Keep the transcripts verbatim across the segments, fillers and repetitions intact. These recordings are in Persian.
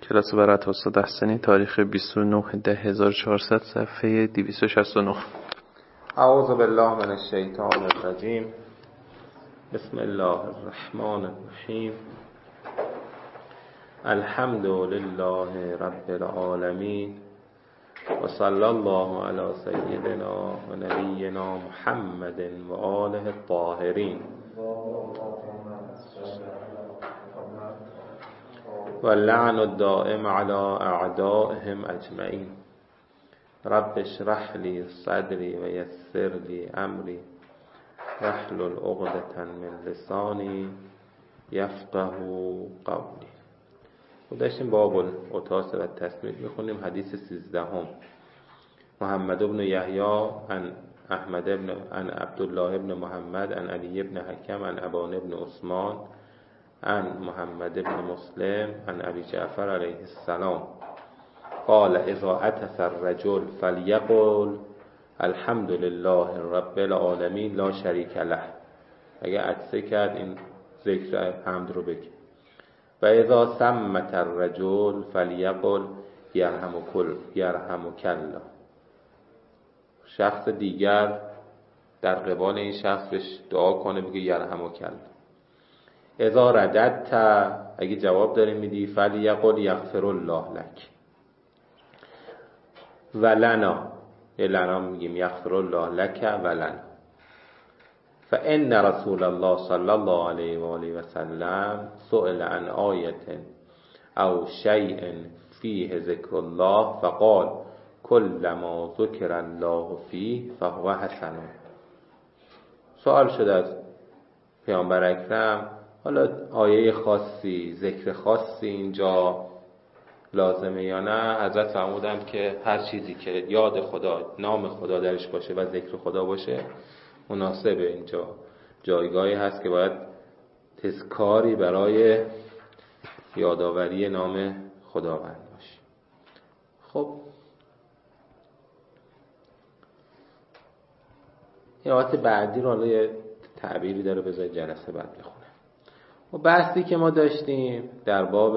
کلاس برات استاد احسنی، تاریخ بیست و نه ده هزار و چهارصد، صفحه دویست و شصت و نه. اعوذ بالله من الشیطان الرجیم. بسم الله الرحمن الرحیم. الحمد لله رب العالمین و صلی الله علی سیدنا و نبینا محمد و آله الطاهرین و اللعن الدائم علی اعدائهم اجمعین. رب اشرح لی صدری و یسر لی امری واحلل عقدة من لسانی یفقهوا قولی. و داشتیم باب العطاس و تسمید میخونیم. حدیث سیزدهم. محمد بن یحیی عن احمد بن عن عبدالله بن محمد عن علی بن حکم عن ابان بن عثمان عن محمد بن مسلم عن ابی جعفر علیه السلام قال اذا عطس الرجل فلیقل الحمد لله رب العالمین لا شریک له. اگه عطسه کرد این ذکر حمد رو بگه. و اذا سمت الرجل فلیقل یرحمک یرحمک الله. شخص دیگر در قبال این شخص بهش دعا کنه، بگه یرحمک الله. اذا رددت، اگه جواب داری میدی، فلیقل یغفر الله لک. ولنا، یه لنا میگیم یغفر الله لک ولنا. فان رسول الله صلی الله علیه و آله و سلم سئل عن آیه او شیء فیه ذکر الله فقال کل ما ذکر الله فیه فهو حسن. سوال شد از پیامبر اکرم، حالا آیه خاصی، ذکر خاصی اینجا لازمه یا نه؟ حضرت فرمودند که هر چیزی که یاد خدا، نام خدا درش باشه و ذکر خدا باشه مناسبه. اینجا جایگاهی هست که باید تذکاری برای یادآوری نام خداوند باشه. خب این آیات بعدی رو حالا یه تعبیری داره، بذار جلسه بعد بخونم. و بحثی که ما داشتیم در باب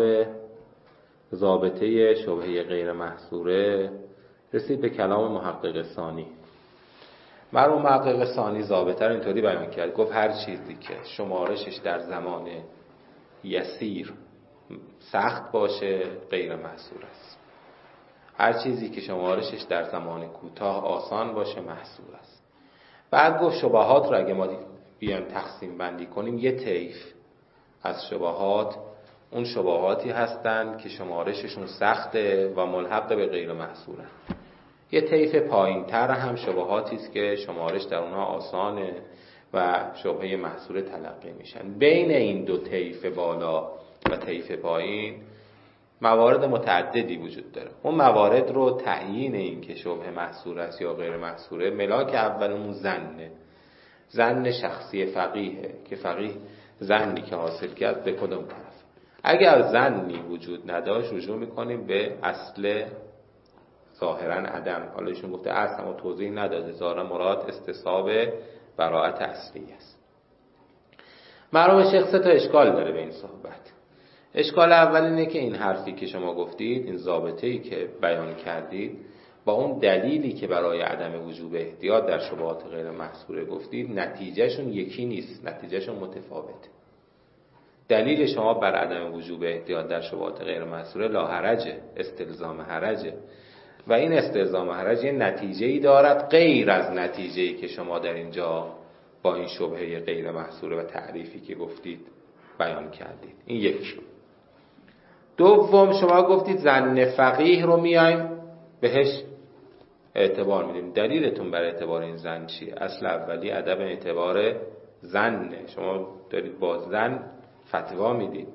ضابطه شبهه غیر محصوره رسید به کلام محقق ثانی. مرحوم محقق ثانی ضابطه رو اینطوری بیان کرد، گفت هر چیزی که شمارشش در زمان یسیر سخت باشه غیر محصور است. هر چیزی که شمارشش در زمان کوتاه آسان باشه محصور است. بعد گفت شبهات رو اگه ما بیایم تقسیم بندی کنیم، یه طیف از شبهات اون شبهاتی هستند که شمارششون سخته و ملحق به غیر محصورن. یه طیف پایین تر هم شبهاتی است که شمارش در اونها آسانه و شبهه محصور تلقی میشن. بین این دو طیف بالا و طیف پایین موارد متعددی وجود داره. اون موارد رو تعیین این که شبهه محصور است یا غیر محصوره، ملاک اول اون زنه. زن شخصی فقیهه که فقیه زنی که حاصل کرد به کدوم طرف. اگر زنی وجود نداشت رجوع میکنیم به اصل ظاهرا عدم. حالا ایشون گفته اصل، اما توضیح نداده. ظاهرا مراد استصحاب براءت اصلی است. مرحوم شیخ سه تا اشکال داره به این صحبت. اشکال اول اینه که این حرفی که شما گفتید، این ضابطه‌ای که بیان کردید، با اون دلیلی که برای عدم وجوب احتیاط در شبهات غیر محصوره گفتید، نتیجهشون یکی نیست، نتیجهشون متفاوته. دلیل شما بر عدم وجوب احتیاط در شبهات غیر محصوره لا حرجه، استلزام حرجه، و این استلزام حرج یه نتیجه‌ای دارد غیر از نتیجه‌ای که شما در اینجا با این شبهه غیر محصوره و تعریفی که گفتید بیان کردید. این یک. دوم، شما گفتید ظن فقیه رو میایم بهش اعتبار میدیم. دلیلتون بر اعتبار این ظن چیه؟ اصل اولی عدم اعتبار ظنه. شما دارید با ظن فتوا میدید.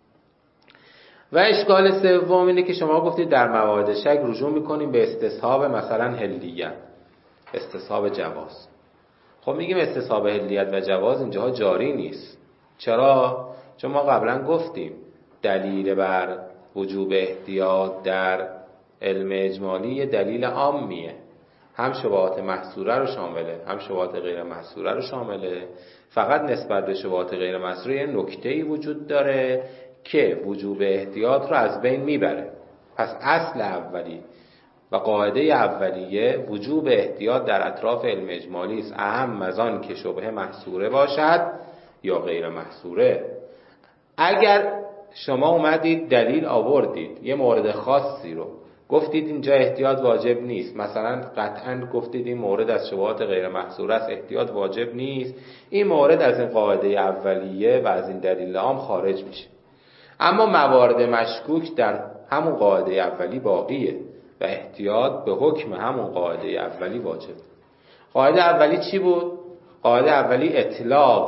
و اشکال سوم اینه که شما گفتید در موارد شک رجوع میکنیم به استصحاب مثلا حلیت، استصحاب جواز. خب میگیم استصحاب حلیت و جواز اینجاها جاری نیست. چرا؟ چون ما قبلا گفتیم دلیل بر وجوب احتیاط در علم اجمالی یه دلیل عامیه، هم شبهات محصوره رو شامله هم شبهات غیر محصوره رو شامله. فقط نسبت به شبهات غیر محصوره یه نکته‌ای وجود داره که وجوب احتیاط رو از بین میبره. پس اصل اولی و قاعده اولیه وجوب احتیاط در اطراف علم اجمالی است، اهم از آن که شبهه محصوره باشد یا غیر محصوره. اگر شما اومدید دلیل آوردید یه مورد خاصی رو گفتید اینجا احتیاط واجب نیست، مثلا قطعا گفتید این مورد از شبهات غیر محصوره است، احتیاط واجب نیست، این مورد از این قاعده اولیه و از این دلیل عام خارج میشه. اما موارد مشکوک در همون قاعده اولی باقیه و احتیاط به حکم همون قاعده اولی واجب. قاعده اولی چی بود؟ قاعده اولی اطلاق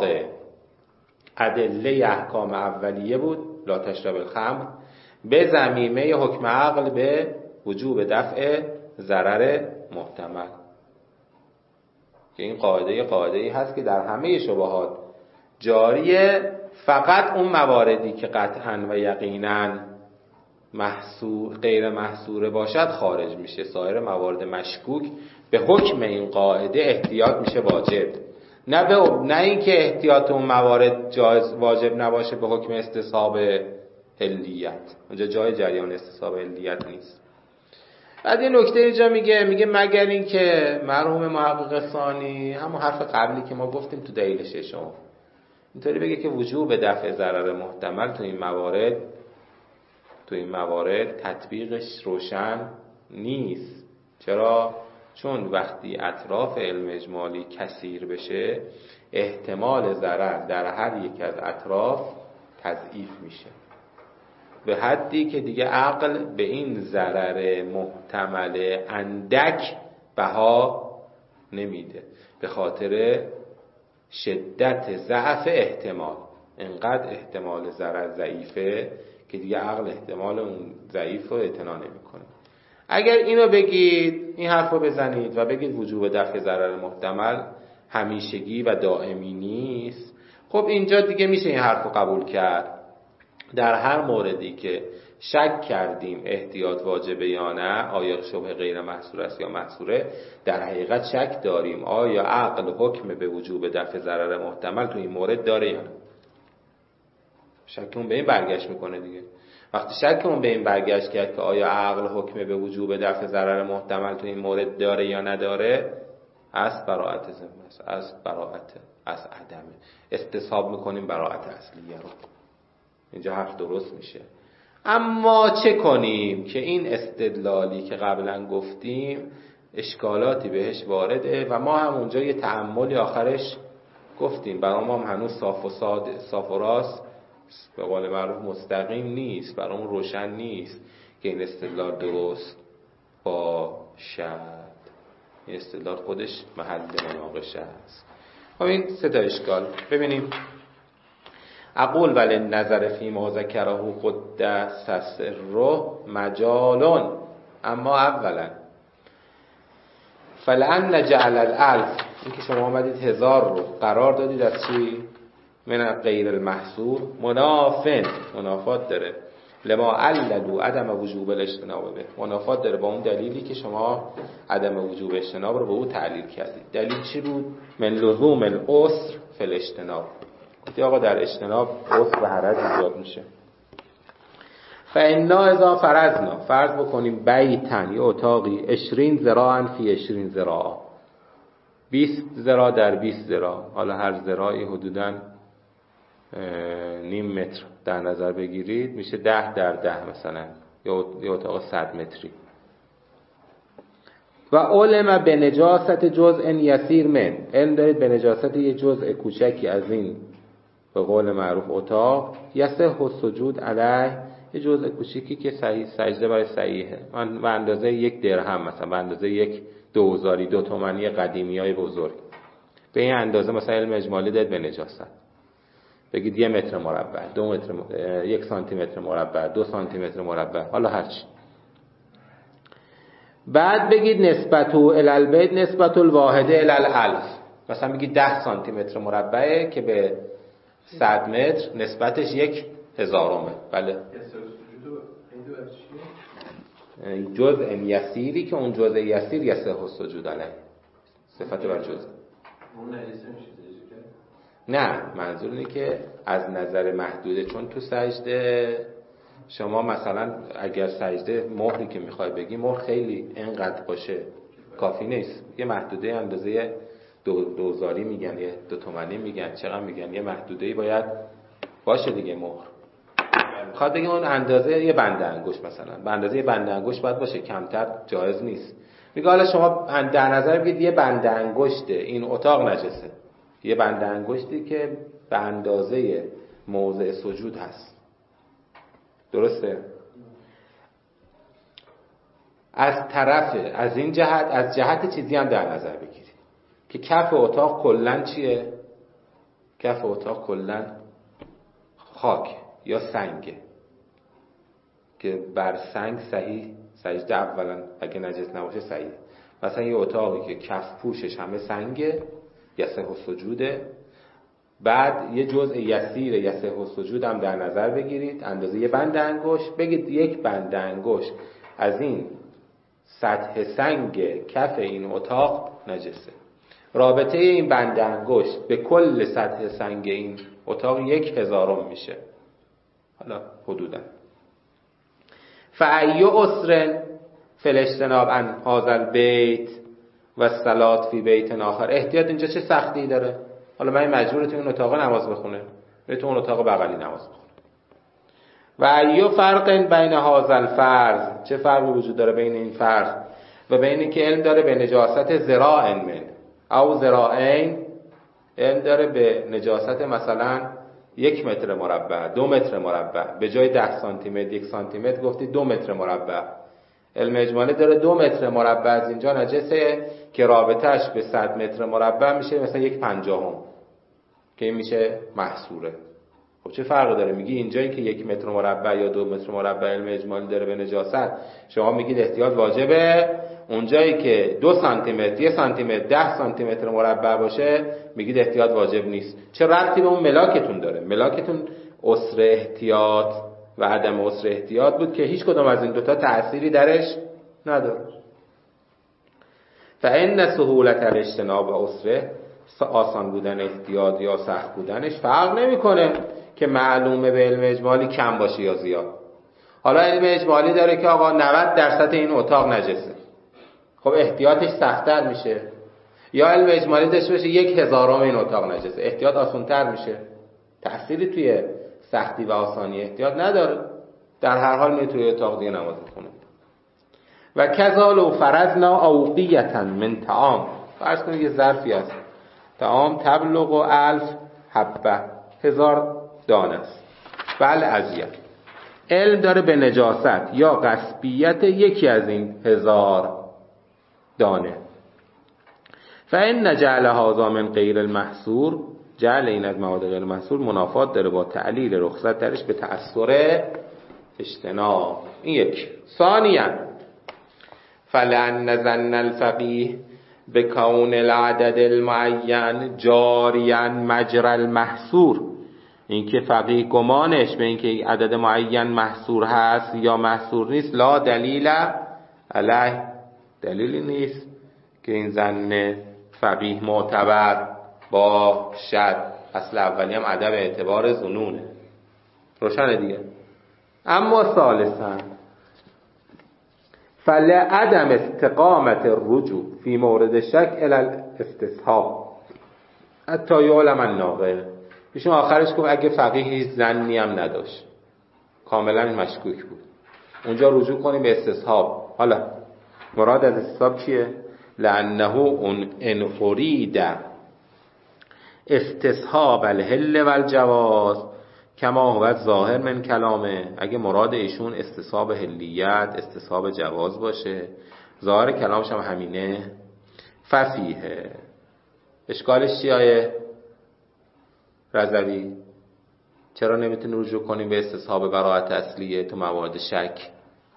ادله احکام اولیه بود، لا تشرب الخمر، به ضمیمه حکم عقل به وجوب دفع ضرر محتمل. که این قاعده قاعده‌ای هست که در همه شبهات جاریه، فقط اون مواردی که قطعاً و یقیناً محصور غیر محصوره باشد خارج میشه. سایر موارد مشکوک به حکم این قاعده احتیاط میشه واجب. نه به نه اینکه احتیاط اون موارد جایز واجب نباشه به حکم استصحاب علیت، اونجا جای جریان استصحاب علیت نیست. بعد یه نکته اینجا میگه میگه مگر اینکه مرحوم محقق ثانی همون حرف قبلی که ما گفتیم تو دلیل ششم اینطوری بگه که وجوب دفع ضرر محتمل تو این موارد تو این موارد تطبیقش روشن نیست. چرا؟ چون وقتی اطراف علم اجمالی کثیر بشه احتمال ضرر در هر یک از اطراف تضعیف میشه به حدی که دیگه عقل به این ضرر محتمل اندک بها نمیده، به خاطر شدت ضعف احتمال. انقدر احتمال ضرر ضعیفه که دیگه عقل احتمال اون ضعیف رو اعتنا نمیکنه. اگر اینو بگید، این حرف رو بزنید و بگید وجوب دفع ضرر محتمل همیشگی و دائمی نیست، خب اینجا دیگه میشه این حرف رو قبول کرد. در هر موردی که شک کردیم احتیاط واجبه یا نه، آیا شبه غیر محصور است یا محصوره، در حقیقت شک داریم آیا عقل حکم به وجوب دفع ضرر محتمل تو این مورد داره یا نه. شکمون به این برگشت میکنه دیگه. وقتی شکمون به این برگشت کرد که آیا عقل حکم به وجوب دفع ضرر محتمل تو این مورد داره یا نداره، از براءت ذمه است، از براءت از عدمه، استصحاب میکنیم براءت اصلیه رو. اینجا حرف درست میشه. اما چه کنیم که این استدلالی که قبلا گفتیم اشکالاتی بهش وارده و ما هم اونجا یه تأملی آخرش گفتیم برای ما هم هنوز صاف و ساده صاف و راست به قول معروف مستقیم نیست، برامون روشن نیست که این استدلال درست باشد. این استدلال خودش محل مناقشه است. خب این سه تا اشکال ببینیم. اقول ولی نظر فی ما ذکره قدس سره مجال، اما اولا فلان جعل الالف، این که شما آمدید هزار رو قرار دادید از چی؟ من غیر المحصور، منافن، منافات داره، لما عللو عدم وجوب الاجتناب به، منافات داره با اون دلیلی که شما عدم وجوب اجتناب رو به او تعلیل کردید. دلیل چی بود؟ من لزوم العسر فی الاجتناب، گفتی آقا در اجتناب عسر و حرج ایجاد میشه. فانا اذا فرضنا، فرض بکنیم بیتن یا اتاقی عشرین ذراعا فی عشرین ذراع، بیست ذراع در بیست ذراع، حالا هر ذراعی حدوداً نیم متر در نظر بگیرید، میشه ده در ده مثلا، یا اتاق صد متری. و علم به نجاست جزء یسیر من، علم دارید به نجاست یه جزء کوچکی از این به قول معروف اتاق، یصح السجود علیه، یه جزء کوچیکی که صحیح سجده برای صحیحه، به اندازه یک درهم مثلا، به اندازه یک دوزاری دو تومانی قدیمی های بزرگ، به این اندازه مثلا علم اجمالی داد به نجاست. بگید یه متر مربع، دو متر م... یک سانتی متر مربع، دو سانتی متر مربع، حالا هرچی. بعد بگید نسبتو الالبیت نسبت الواحده الالف، مثلا بگید ده سانتی متر مربعه که به صد متر نسبتش یک هزارمه. بله، جزء یسیری که اون جزء یسیر یصح السجود علیه، صفت بر جزء. نه، منظور اینه که از نظر محدوده، چون تو سجده شما مثلا اگر سجده مهری که میخوای بگی مهر خیلی اینقدر باشه کافی نیست، یه محدوده اندازه دو دوزاری میگن، یه دو تومانی میگن، چقدر میگن، یه محدوده‌ای باید باشه دیگه. مهر خواهد بگیم اون اندازه یه بنده انگشت، مثلا به اندازه یه بنده انگشت باید باشه، کمتر جایز نیست. میگه حالا شما در نظر بگید یه بنده انگشته این اتاق نجسه، یه بنده انگشتی که به اندازه موضع سجود هست، درسته؟ از طرف از این جهت، از جهت چیزی هم در نظر بگیرید که کف اتاق کلن چیه؟ کف اتاق کلن خاک یا سنگه که بر سنگ صحیح سجده اولا اگه نجس نباشه صحیح. مثلا یه اتاقی که کف پوشش همه سنگه یصح السجوده، بعد یه جزء یسیر یصح السجود هم در نظر بگیرید، اندازه یه بند انگشت، بگید یک بند انگشت از این سطح سنگ کف این اتاق نجسه. رابطه این بند انگشت به کل سطح سنگ این اتاق یک هزارم میشه، حالا حدودا. فأی عسر فی الاجتناب عن هذا البیت و الصلاة فی بیت آخر. احتیاط اینجا چه سختی داره؟ حالا من مجبور تو این اتاق نماز بخونه، به تو اون اتاق بغلی نماز بخونه. و ای فرق بین هذا الفرض، چه فرقی وجود داره بین این فرض و بین این که علم داره به نجاست ذراع من او ذراعین، علم داره به نجاست مثلا یک متر مربع، دو متر مربع، به جای ده سانتی متر یک سانتی متر گفتی دو متر مربع. علم اجمالی داره دو متر مربع از اینجا نجسه که رابطش به صد متر مربع میشه مثلا یک پنجاهم که این میشه محصوره. خب چه فرقی داره؟ میگی اینجایی که یک متر مربع یا دو متر مربع علم اجمالی داره به نجاست، شما میگید احتیاط واجبه. اونجایی که دو سانتی متر، یک سانتی متر، ده سانتی متر مربع باشه میگید احتیاط واجب نیست. چه ربطی به اون ملاکتون داره؟ ملاکتون عسر احتیاط و عدم عسر احتیاط بود که هیچ کدوم از این دوتا تأثیری درش نداره. فإن سهولت الاجتناب و عسره، آسان بودن احتیاط یا سخت بودنش فرق نمیکنه که معلومه به علم اجمالی کم باشه یا زیاد. حالا علم اجمالی داره که آقا نود درصد این اتاق نجسه، خب احتیاطش سخت‌تر میشه. یا علم اجمالی داشته باشه یک هزارم این اتاق نجسه، احتیاط آسان‌تر میشه، تأثیری توی سختی و آسانی احتیاط نداره. در هر حال می توی اتاق دیگه نماز میخونه. و کذالو فرضنا اوقیتا من طعام، فرض کنید یه ظرفی است طعام تبلغ و الف حبه، هزار دانه است. بل ازیت علم داره به نجاست یا غصبیت یکی از این هزار دانه. فإن جعل هذا من غیر المحصور، جعل این از مواد غیر محصور منافات داره با تعلیل رخصت درش به تأثیر اجتناب. این یک. ثانیاً فلأن ظن الفقیه بکون العدد المعین جاریا مجرى المحصور، این که فقیه گمانش به این که عدد معین محصور هست یا محصور نیست، لا دلیل علیه، دلیلی نیست که این ظن فقیه معتبر باشد. اصل اولی هم عدم اعتبار ظنونه، روشنه دیگه. اما ثالثاً فلعدم استقامت الرجوع فی مورد شک الی الاستصحاب حتی یعلم الناقل. ایشون آخرش گفت اگه فقیه هیچ ظنی هم نداشت، کاملا مشکوک بود، اونجا رجوع کنیم به استصحاب. حالا مراد از استصحاب چیه؟ لانه اون ان ارید استصحاب الحل والجواز کما هو ظاهر من کلامه، اگه مراد ایشون استصحاب حلیت استصحاب جواز باشه، ظاهر کلامش هم همینه، ففیه. اشکالش چیه رضوی؟ چرا نمیتونی رجوع کنیم به استصحاب براءت اصلیه تو موارد شک؟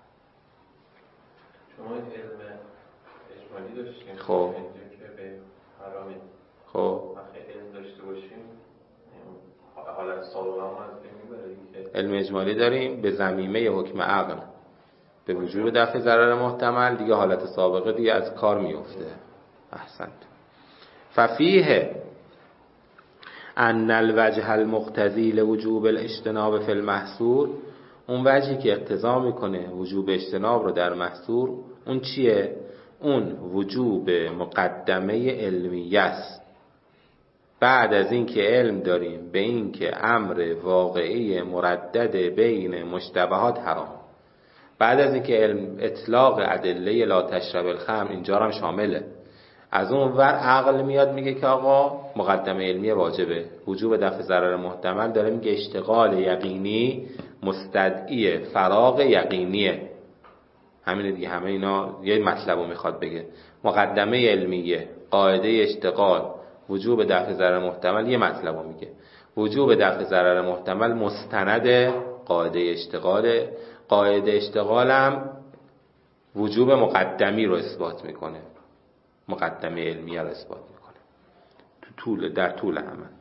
شما علم اجمالی داشتیم، خب که به حرامی، خب وقتی علم داشته باشیم حالت سابقه هم از بین میبره. علم اجمالی داریم به ضمیمه حکم عقل به وجوب دفع ضرر محتمل، دیگه حالت سابقه دیگه از کار میفته. احسنت. ففیه ان الوجه المقتضی لوجوب الاجتناب فی المحصور، اون وجهی که اقتضا میکنه وجوب اجتناب رو در محصور، اون چیه؟ اون وجوب مقدمه علمیه است. بعد از این که علم داریم به این که امر واقعی مردد بین مشتبهات حرام، بعد از این که علم اطلاق ادله لا تشرب الخمر اینجا هم شامله، از اون ور عقل میاد میگه که آقا مقدمه علمی واجبه، وجوب دفع ضرر محتمل داره میگه اشتغال یقینی مستدعی فراغ یقینیه. همین دیگه، همه اینا یه مطلب رو میخواد بگه. مقدمه علمیه، قاعده اشتغال، وجوب دفع ضرر محتمل یه مطلب رو میگه. وجوب دفع ضرر محتمل مستند قاعده اشتغال، قاعده اشتغال هم وجوب مقدمی رو اثبات میکنه، مقدمه علمیه رو اثبات میکنه تو طول در طول همه.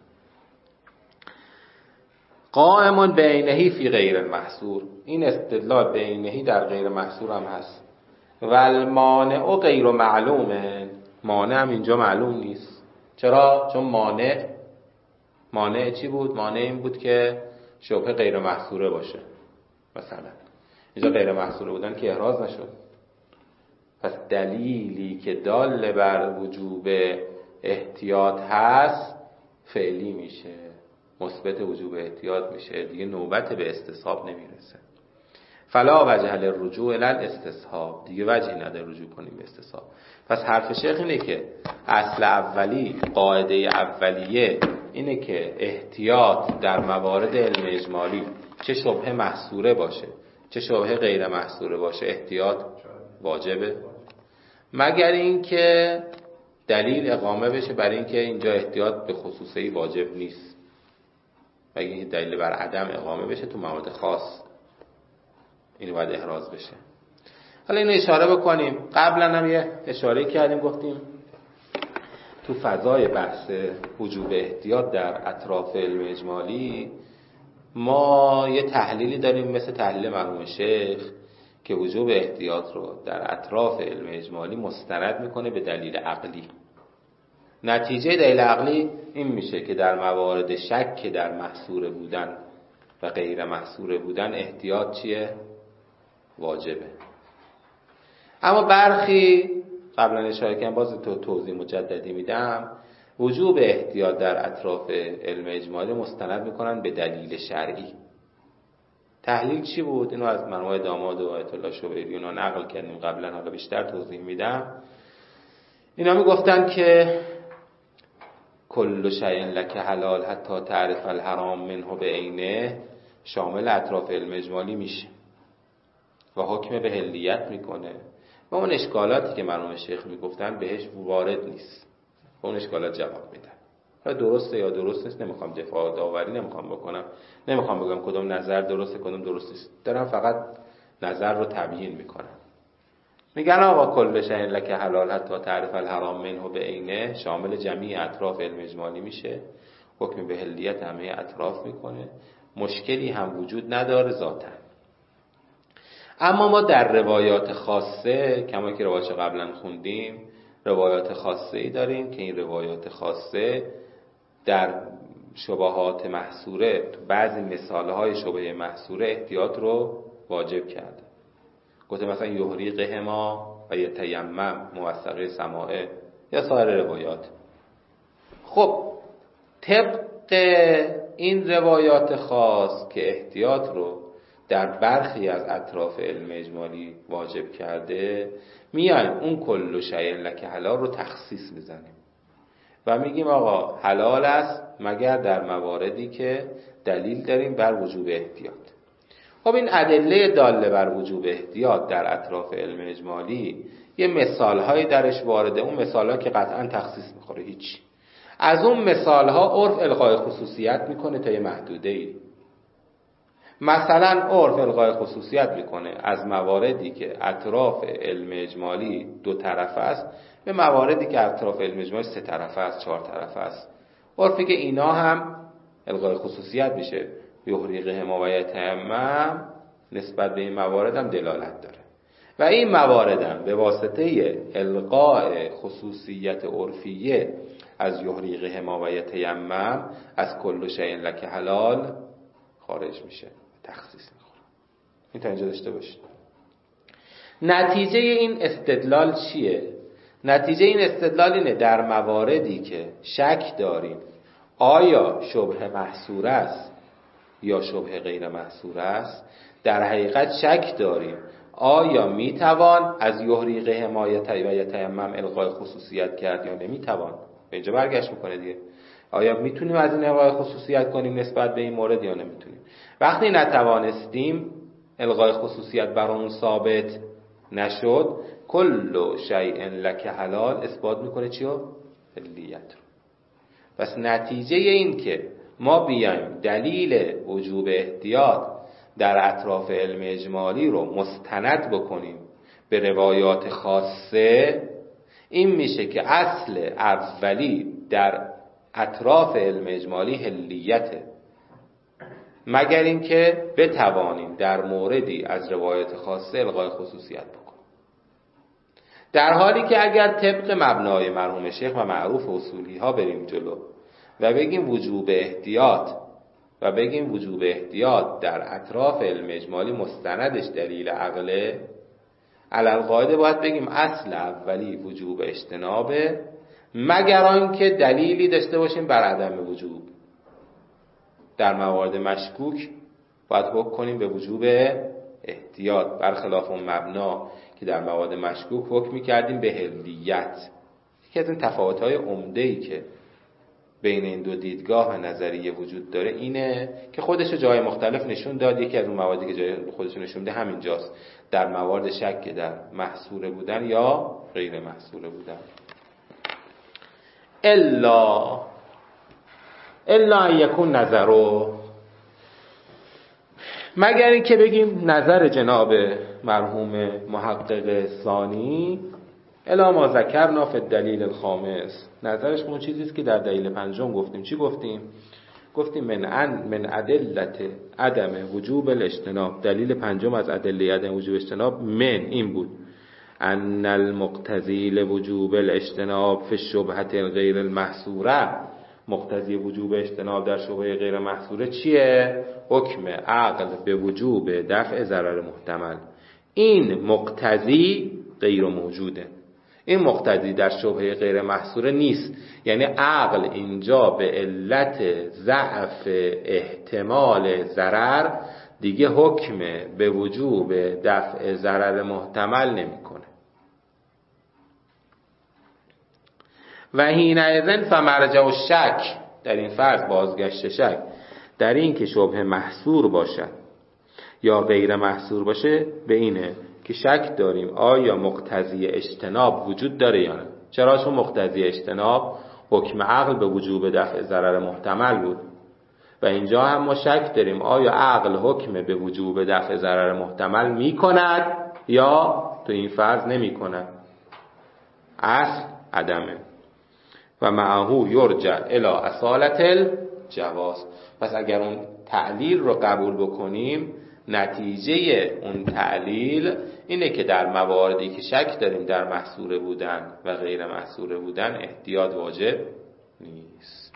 قائمون بینهی فی غیر محصور، این استدلال بینهی در غیر محصور هم هست. والمانع غیر معلومه، مانع هم اینجا معلوم نیست. چرا؟ چون مانع مانع چی بود؟ مانع این بود که شبهه غیر محصوره باشه. مثلا اینجا غیر محصوره بودن که احراز نشد، پس دلیلی که دال بر وجوب احتیاط هست فعلی میشه، مثبت وجوب احتیاط میشه، دیگه نوبت به استصحاب نمیرسه. فلا وجه للرجوع الی الاستصحاب، دیگه وجهی نداره رجوع کنیم به استصحاب. پس حرف شیخ اینه که اصل اولی، قاعده اولیه اینه که احتیاط در موارد علم اجمالی چه شبهه محصوره باشه چه شبهه غیر محصوره باشه احتیاط واجبه، مگر اینکه دلیل اقامه بشه برای اینکه اینجا احتیاط به خصوصی واجب نیست. مگر اینکه دلیل بر عدم اقامه بشه تو موارد خاص اینو باید احراز بشه. حالا اینو اشاره بکنیم. قبلا هم یه اشاره کردیم، گفتیم تو فضای بحث وجوب احتیاط در اطراف علم اجمالی ما یه تحلیلی داریم مثل تحلیل مرحوم شیخ که وجوب احتیاط رو در اطراف علم اجمالی مستند میکنه به دلیل عقلی. نتیجه دلیل عقلی این میشه که در موارد شک در محصور بودن و غیر محصور بودن احتیاط چیه؟ واجبه. اما برخی قبلا اشاره کردم، باز تو توضیح مجددی میدم، وجوب احتیاط در اطراف علم اجمالی مستند میکنن به دلیل شرعی. تحلیل چی بود؟ اینو از مرحوم داماد و آیت الله شبیری اونا نقل کردیم قبلا، حالا بیشتر توضیح میدم. اینا میگفتن که کل شیء لک حلال حتی تعرف الحرام منه بعینه شامل اطراف علم اجمالی میشه و حکم به حلیت میکنه و اون اشکالاتی که مرحوم شیخ میگفتن بهش وارد نیست، و اون اشکالات جواب میدن. حالا درسته یا درست نیست نمیخوام دفاع داوری نمیخوام بکنم، نمیخوام بگم کدوم نظر درسته کدوم درست نیست، دارم فقط نظر رو تبیین میکنم. میگن آقا کل شیء لک حلال حتی تعرف الحرام منه بعینه شامل جمیع اطراف علم اجمالی میشه، حکم به حلیت همه اطراف میکنه، مشکلی هم وجود نداره ذاتاً. اما ما در روایات خاصه، کما که روایات قبلا خوندیم، روایات خاصه ای داریم که این روایات خاصه در شبهات محصوره، تو بعضی مثالهای شبهه محصوره احتیاط رو واجب کرده. گفته مثلا یحریقهما و یتیمم موثقه سماعه یا سایر روایات. خب طبق این روایات خاص که احتیاط رو در برخی از اطراف علم اجمالی واجب کرده، میایم اون کل شیء لک حلال رو تخصیص میزنیم و میگیم آقا حلال است مگر در مواردی که دلیل داریم بر وجوب احتیاط. خب این ادله داله بر وجوب احتیاط در اطراف علم اجمالی یه مثالهایی درش وارده، اون مثالها که قطعا تخصیص میخوره هیچ. از اون مثالها عرف الغای خصوصیت میکنه تا یه محدوده ای. مثلا عرف الغای خصوصیت میکنه از مواردی که اطراف علم اجمالی دو طرف است به مواردی که اطراف علم اجمالی سه طرف است چهار طرف است. عرفی که اینا هم الغای خصوصیت میشه، یحریقهما و یتیمم نسبت به این موارد هم دلالت داره و این موارد هم به واسطه الغای خصوصیت عرفیه از یحریقه ما و یتیمم از کل شیء لک حلال خارج میشه، تخصیص میخوره. این تا اینجا داشته باشید. نتیجه این استدلال چیه؟ نتیجه این استدلال اینه در مواردی که شک داریم آیا شبهه محصور است یا شبهه غیر محصور است، در حقیقت شک داریم آیا میتوان از یحریقه حمایت و یتیمم الغای خصوصیت کرد یا نمیتوان. به اینجا برگشت میکنه دیگه، آیا میتونیم از این الغای خصوصیت کنیم نسبت به این مورد یا نمیتونیم. وقتی نتوانستیم، الغای خصوصیت برامون ثابت نشد، کل شیء لک حلال اثبات میکنه چیو؟ حلیت رو. پس نتیجه این که ما بیایم دلیل وجوب احتیاط در اطراف علم اجمالی رو مستند بکنیم به روایات خاصه، این میشه که اصل اولی در اطراف علم اجمالی حلیته، مگر اینکه بتوانیم در موردی از روایات خاصه الغای خصوصیت بکنیم. در حالی که اگر طبق مبنای مرحوم شیخ و معروف اصولی ها بریم جلو و بگیم وجوب احتیاط و بگیم وجوب احتیاط در اطراف علم اجمالی مستندش دلیل عقله، علل قاعده باید بگیم اصل اولی وجوب اجتنابه، مگر آنکه دلیلی داشته باشیم بر عدم وجوب. در موارد مشکوک باید حکم کنیم به وجوب احتیاط، برخلاف اون مبنا که در موارد مشکوک حکم می‌کردیم به حلیت. یکی از این تفاوت‌های عمده‌ای که بین این دو دیدگاه و نظریه وجود داره اینه که خودش جای مختلف نشون داد. یکی از اون مواردی که جای خودش نشون ده همینجاست، در موارد شک در محصوره بودن یا غیر محصوره بودن. الا الا ان یکون نظرو، مگر این که بگیم نظر جناب مرحوم محقق ثانی الا ما ذکرنا فی الدلیل الخامس، نظرش اون چیزیست که در دلیل پنجم گفتیم. چی گفتیم؟ گفتیم من ان من ادلت عدم وجوب الاجتناب، دلیل پنجم از ادله عدم وجوب اجتناب من این بود ان المقتضی لوجوب الاجتناب فی الشبهة الغیر المحصوره، مقتضی وجوب اجتناب در شبهه غیر محصوره چیه؟ حکم عقل به وجوب دفع ضرر محتمل. این مقتضی غیر موجوده، این مقتضی در شبهه غیر محصوره نیست. یعنی عقل اینجا به علت ضعف احتمال ضرر دیگه حکم به وجوب دفع ضرر محتمل نمیکنه. و حینئذ فمرجع الشک، در این فرض بازگشت شک در این که شبهه محصور باشد یا غیر محصور باشه به اینه که شک داریم آیا مقتضی اجتناب وجود داره یا نه. چرا؟ چون مقتضی اجتناب حکم عقل به وجوب دفع ضرر محتمل بود و اینجا هم ما شک داریم آیا عقل حکم به وجوب دفع ضرر محتمل می کند یا تو این فرض نمی کند. اصل عدمه و معهو یرجع الی اصالت الجواز. پس اگر اون تعلیل رو قبول بکنیم، نتیجه اون تعلیل اینه که در مواردی که شک داریم در محصوره بودن و غیر محصوره بودن احتیاط واجب نیست.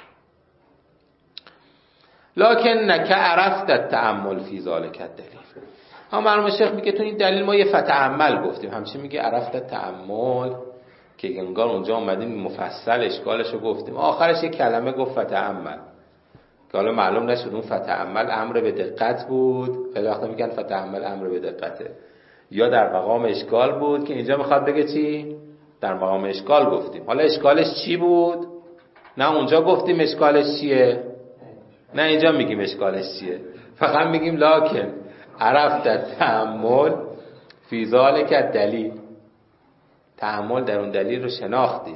لکن نکه عرفت التأمل فی ذالک الدلیل. اما مرحوم شیخ میگه تو این دلیل ما یه فتأمل گفتیم، همچین میگه عرفت التأمل که انگار اونجا اومدیم مفصل اشکالشو گفتیم، آخرش یه کلمه گفت فتأمل که حالا معلوم نشد اون فتأمل امر به دقت بود، خیلی وقتا میگن فتأمل امر به دقته، یا در مقام اشکال بود که اینجا میخواد بگه چی؟ در مقام اشکال گفتیم. حالا اشکالش چی بود؟ نه اونجا گفتیم اشکالش چیه، نه اینجا میگیم اشکالش چیه، فقط میگیم لکن عرفت تأمل فی ذالک الدلیل، تأمل در اون دلیل رو شناختی.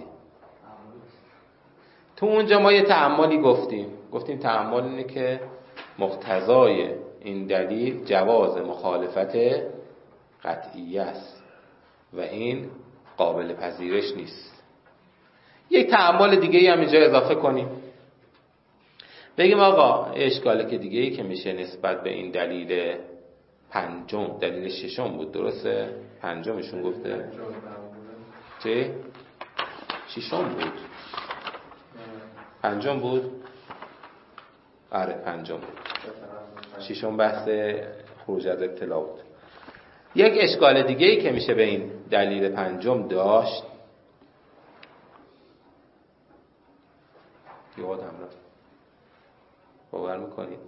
تو اونجا ما یه تأملی گفتیم، گفتیم تأمل اینه که مقتضای این دلیل جواز مخالفت قطعی است و این قابل پذیرش نیست. یک تأمل دیگه هم اینجا اضافه کنیم، بگیم آقا اشکالی که دیگه ای که میشه نسبت به این دلیل پنجم، دلیل ششم بود درسته؟ پنجمشون گفته چه؟ ششم بود پنجم بود؟ آره پنجم بود. ششم بحث خروج از ابتلا بود. یک اشکال دیگه ای که میشه به این دلیل پنجم داشت، یادم رفت، باور میکنید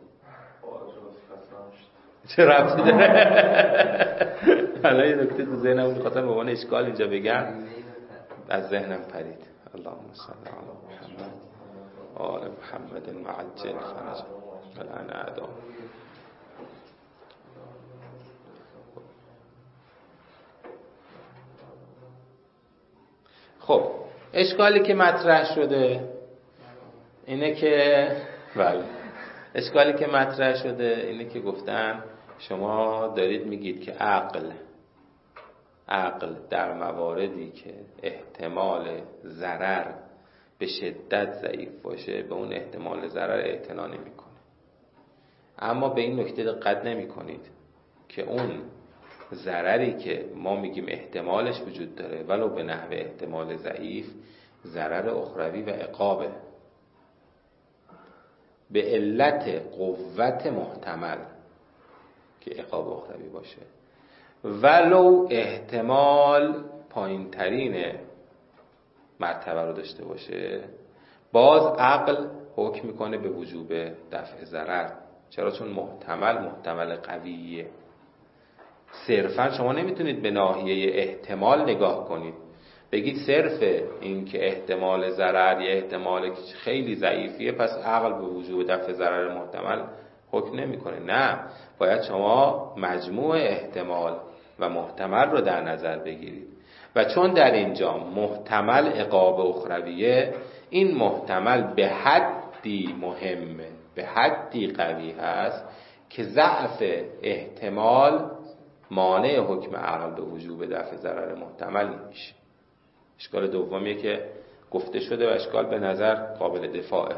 چه ربطی داره؟ حالا یه نکته تو ذهنم می‌خواستم به عنوان اشکال اینجا بگم، از ذهنم پرید. اللهم صل علی محمد آل محمد المعجل فرج الان اعدام. خب اشکالی که مطرح شده اینه که بله اشکالی که مطرح شده اینه که گفتن شما دارید میگید که عقل عقل در مواردی که احتمال ضرر به شدت ضعیف باشه به اون احتمال ضرر اعتنا نمیکنه، اما به این نکته دقت نمیکنید که اون ضرری که ما میگیم احتمالش وجود داره ولو به نحو احتمال ضعیف ضرر اخروی و عقابه به علت قوت محتمل که عقاب اخروی باشه، ولو احتمال پایین ترین مرتبه رو داشته باشه باز عقل حکم میکنه به وجوب دفع ضرر. چرا؟ چون محتمل محتمل قویه. صرفا شما نمیتونید به ناحیه احتمال نگاه کنید بگید صرف این که احتمال ضرر یا احتمال خیلی ضعیفیه پس عقل به وجوب دفع ضرر محتمل حکم نمیکنه. نه، باید شما مجموع احتمال و محتمل رو در نظر بگیرید و چون در اینجا محتمل عقاب اخرویه، این محتمل به حدی مهمه، به حدی قوی هست که ضعف احتمال مانع حکم عقل به وجوب دفع ضرر محتمل نمیشه. اشکال دومیه که گفته شده و اشکال به نظر قابل دفاعه.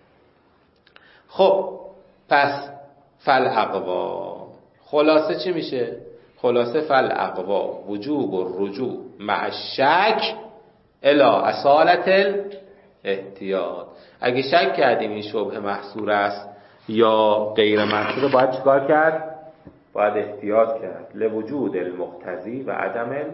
خب پس فالاقوا، خلاصه چی میشه؟ خلاصه فالاقوا وجوب الرجوع مع الشک الی اصالت الاحتیاط. اگه شک کردیم این شبهه محصور است یا غیر محصور، باید چیکار کرد؟ باید احتیاط کرد لوجود المقتضی و عدم المانع.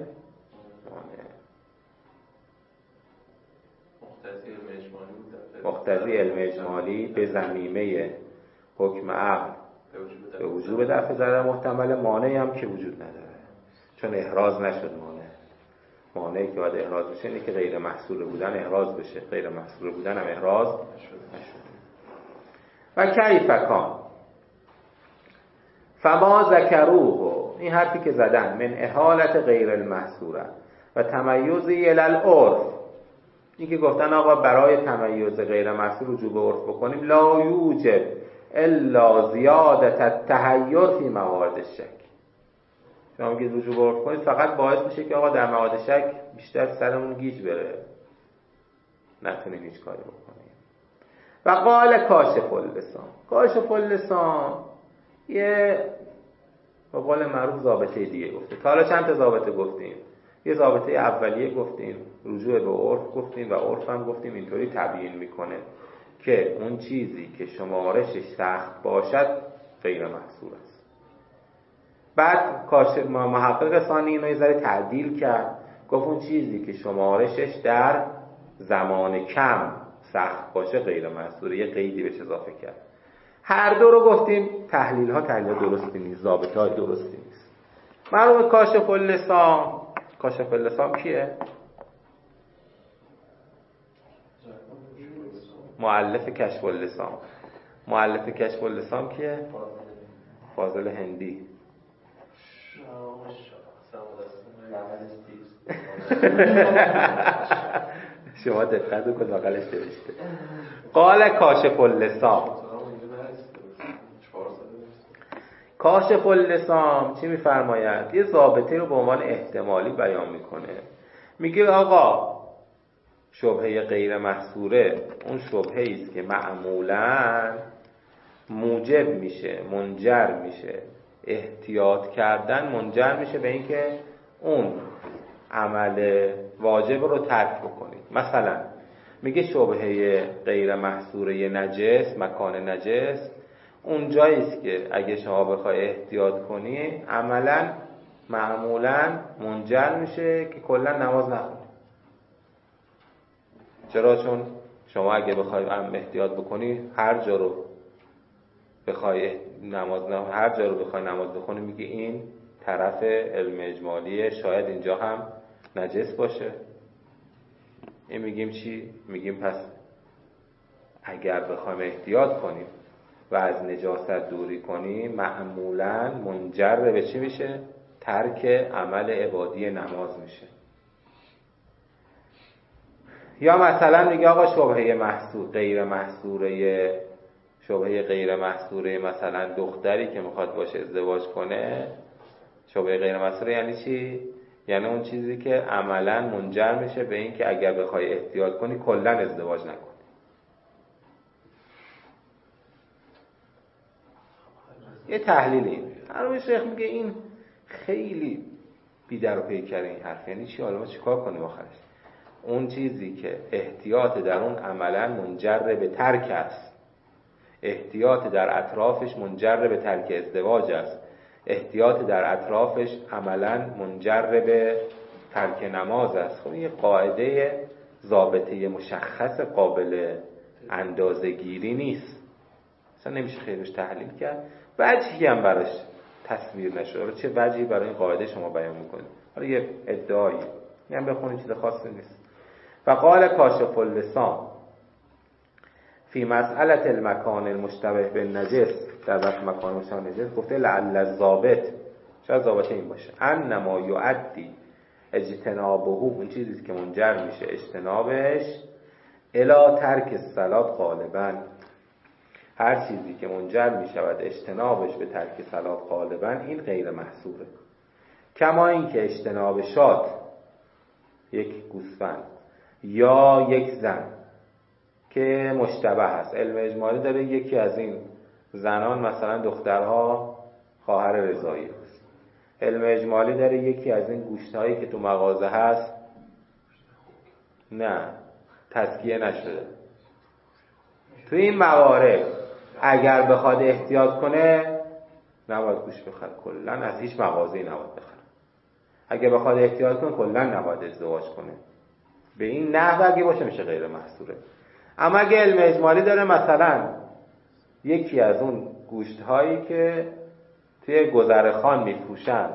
مقتضی علم اجمالی به ضمیمه حکم عقل به وجوب دفع ضرر محتمل، مانعی هم که وجود نداره چون احراز نشد. مانع مانعی که باید احراز بشه اینه که غیر محصول بودن احراز بشه، غیر محصول بودن هم احراز نشد. و کیف کان فما ذکروه، این حرفی که زدن من احالت غیر المحصوره و تمیزی الی العرف، این که گفتن آقا برای تمیز غیر محصور وجوب عرف بکنیم، لا یوجب الا زیادت التحیر فی موارد الشک. شما میگید وجوب عرف کنید فقط باعث میشه که آقا در موارد شک بیشتر سرمون گیج بره، نتونیم هیچ کاری بکنیم. و قال کاشف اللسان، کاشف اللسان یه به قول معروف ضابطه دیگه گفته. تا حالا چند تا ضابطه گفتیم؟ یه ضابطه اولیه گفتیم، رجوع به عرف گفتیم و عرف هم گفتیم اینطوری تبیین میکنه که اون چیزی که شمارشش سخت باشد غیر محصور است. بعد کاشف محقق ثانی اینو یه ذره تعدیل کرد، گفت اون چیزی که شمارشش در زمان کم سخت باشه غیر محصوره، یه قیدی بهش اضافه کرد. هر دو رو گفتیم تحلیل ها تحلیل درستی نیست، ضابطه های درستی نیست. مرحوم کاشف اللسان، کاشف اللسان کیه؟ مؤلف کشف اللسان. مؤلف کشف اللسان کیه؟ فاضل هندی. شما دقت کنید بغلش نوشته قال کاشف اللسان. کاشف اللسان چی میفرماید؟ یه ضابطه رو به عنوان احتمالی بیان میکنه، میگه آقا شبهه غیر محصوره اون شبهه است که معمولاً موجب میشه، منجر میشه، احتیاط کردن منجر میشه به اینکه اون عمل واجب رو ترک بکنید. مثلا میگه شبهه غیر محصوره نجس، مکان نجس اون جایی است که اگه شما بخوای احتیاط کنی عملا معمولا منجر میشه که کلا نماز نخونی. چرا؟ چون شما اگه بخوای احتیاط بکنی هر جا رو بخوای نماز نه هر جا رو بخوای نماز بخونی میگه این طرف علم اجمالیه، شاید اینجا هم نجس باشه. این میگیم چی؟ میگیم پس اگر بخوایم احتیاط کنیم و از نجاست دوری کنیم معمولاً منجر به چی میشه؟ ترک عمل عبادی نماز میشه. یا مثلا میگه آقا شبهه محصور غیر محصوره شبهه غیر محصوره مثلا دختری که میخواد باشه ازدواج کنه، شبهه غیر محصوره یعنی چی؟ یعنی اون چیزی که عملاً منجر میشه به این که اگر بخوای احتیاط کنی کلاً ازدواج نکنی. یه تحلیل این هر شیخ میگه این خیلی بی در و پیکر این حرف. یعنی چی؟ حالا ما چیکار کنیم آخرش؟ اون چیزی که احتیاط در اون عملاً منجر به ترک است، احتیاط در اطرافش منجر به ترک ازدواج است، احتیاط در اطرافش عملاً منجر به ترک نماز است. خب این قاعده ضابطه مشخص قابل اندازه‌گیری نیست، اصلا نمیشه خیلیش تحلیل کرد. وجهی هم براش تصویر نشده. چه وجهی برای این قاعده شما بیان میکنید؟ حالا یه ادعایی میگم بخونید، چیز خاصی نیست. و قال کاشف اللسان فی مسئله المکان المشتبه بالنجس، در وقت مکان مشتبه بالنجس گفته لعل الضابط، شاید ضابطه این باشه، انما یؤدی اجتنابه، اون چیزی که منجر میشه اجتنابش الی ترک الصلاة غالبا، هر چیزی که منجر می شود اجتنابش به ترک صلات غالبا این غیر محصوره. کما این که اجتناب شات، یک گوسفند یا یک زن که مشتبه هست، علم اجمالی داره یکی از این زنان مثلا دخترها خواهر رضایی است، علم اجمالی داره یکی از این گوشتهایی که تو مغازه هست نه تزکیه نشده. تو این موارد اگر بخواد احتیاط کنه نباید گوش بخره، کلا از هیچ مغازه‌ای نباید بخره. اگه بخواد احتیاط کنه کلا نباید ازدواج کنه. به این نحو اگه باشه میشه غیر محصوره. اما اگه علم اجمالی داره مثلا یکی از اون گوشت هایی که توی گذرخان میفروشن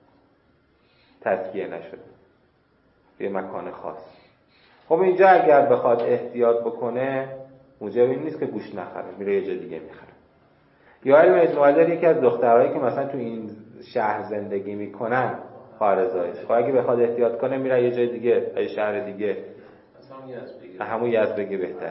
تزکیه نشده یه مکان خاص، خب اینجا اگر بخواد احتیاط بکنه موجب این نیست که گوشت نخره، میره یه جای دیگه میخره. یا علم اجمالی داره یکی از دخترایی که مثلا تو این شهر زندگی میکنن خارزایش، خب اگه بخواد احتیاط کنه میره یه جای دیگه، یه شهر دیگه، همون یزد بگه بهتره.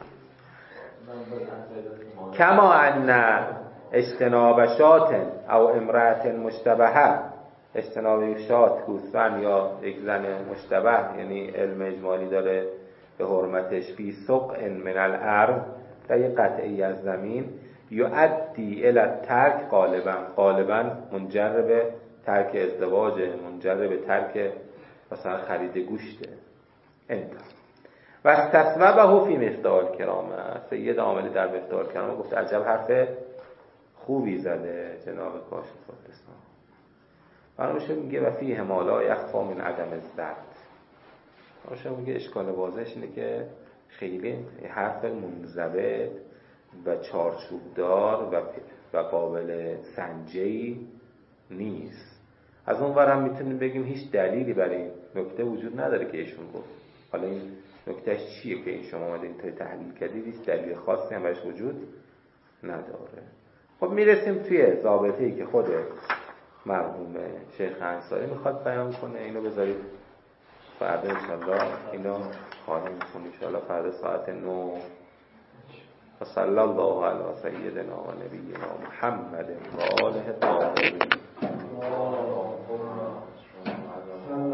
کما ان اجتناب شات او امرأة مشتبهه، اجتناب شات گوسفند یا یک زن مشتبه، یعنی علم اجمالی داره به حرمتش فی سقع من الارض، در یک قطعی از زمین، یؤدی الی الترک غالبا، غالبا منجر به ترک ازدواج، منجر به ترک مثلا خرید گوشته. انت و استصوبه فی مفتاح الکرامه، سید عاملی در مفتاح الکرامه گفته عجب حرف خوبی زده جناب کاشف اللسان. برامشه میگه و فیه ما لا یخفی من عدم الضبط، برامشه میگه اشکال واضحش اینه که خیلی حرف منضبط و چارچوبدار و و قابل سنجی نیست. از اون ور هم میتونیم بگیم هیچ دلیلی برای این نکته وجود نداره که ایشون گفت. حالا این نکتهش چیه که این شما اومده اینطوری تحلیل کردید؟ هیچ دلیل خاصی هم برش وجود نداره. خب میرسیم توی ضابطه‌ای که خود مرحوم شیخ انصاری میخواد بیان کنه. اینو بذارید فردا انشالله اینو خواهیم کنیم انشالله فردا ساعت نه. و صلی الله علی سیدنا و نبینا محمد و آله الطاهرین.